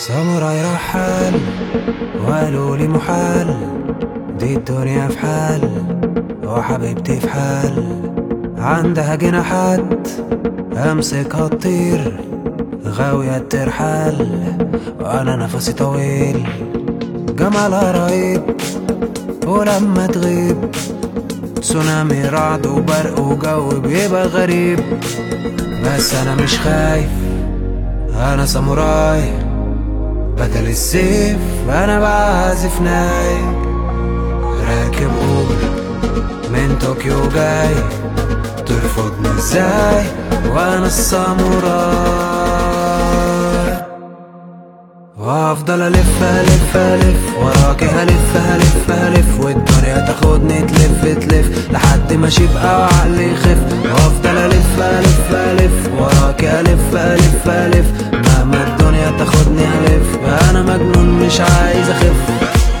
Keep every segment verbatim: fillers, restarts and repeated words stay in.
ساموراي رحال وقالوا لي محال، دي الدنيا في حال وحبيبتي في حال، عندها جناحات امسكها تطير، غاوية ترحال وانا نفسي طويل، جمالها رهيب ولما تغيب تسونامي رعد وبرق وجو بيبقى غريب. بس انا مش خايف، انا ساموراي بدل السيف انا بعزف ناي، راكب اوبر من طوكيو جاي، ترفضني ازاي وانا الساموراي، وافضل الف الف الف وراكي هلف هلف هلف، والدنيا تاخدني تلف تلف لحد ما اشيبقى وعقلي يخف، وافضل الف الف الف وراكي الف الف الف، مهما الدنيا تاخدني الف انا مجنون مش عايز اخف.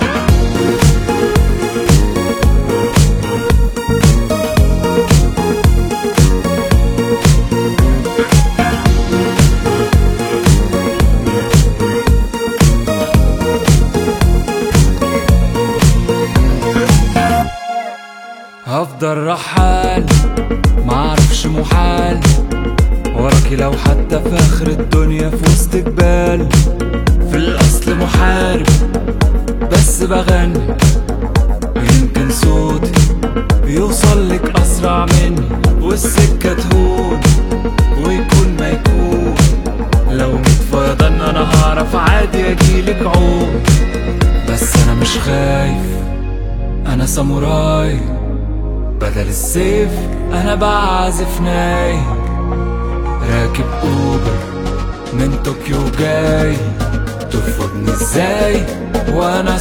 هفضل رحال معرفش محال، وراكي لو حتى في اخر الدنيا في وسط جبال، في الاصل محارب بس بغني، يمكن صوتي يوصل لك اسرع مني، والسكة تهون ويكون ما يكون، لو ميت فيضان انا هعرف عادي اجيلك عوم. بس انا مش خايف، انا ساموراي بدل السيف انا بعزف ناي، راكب اوبر من طوكيو جاي، ترفضني ازاي وانا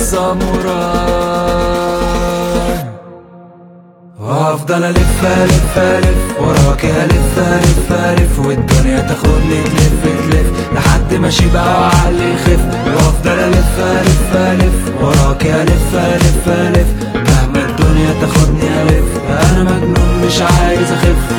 ساموراي، وافضل الف الف الف وراكي هلف هلف هلف، والدنيا تاخدني تلف تلف لحد ما اشيبقى وعقلي يخف، وافضل الف الف الف وراكي هلف هلف هلف، مهما الدنيا تاخدني الف انا مجنون مش عايز اخف.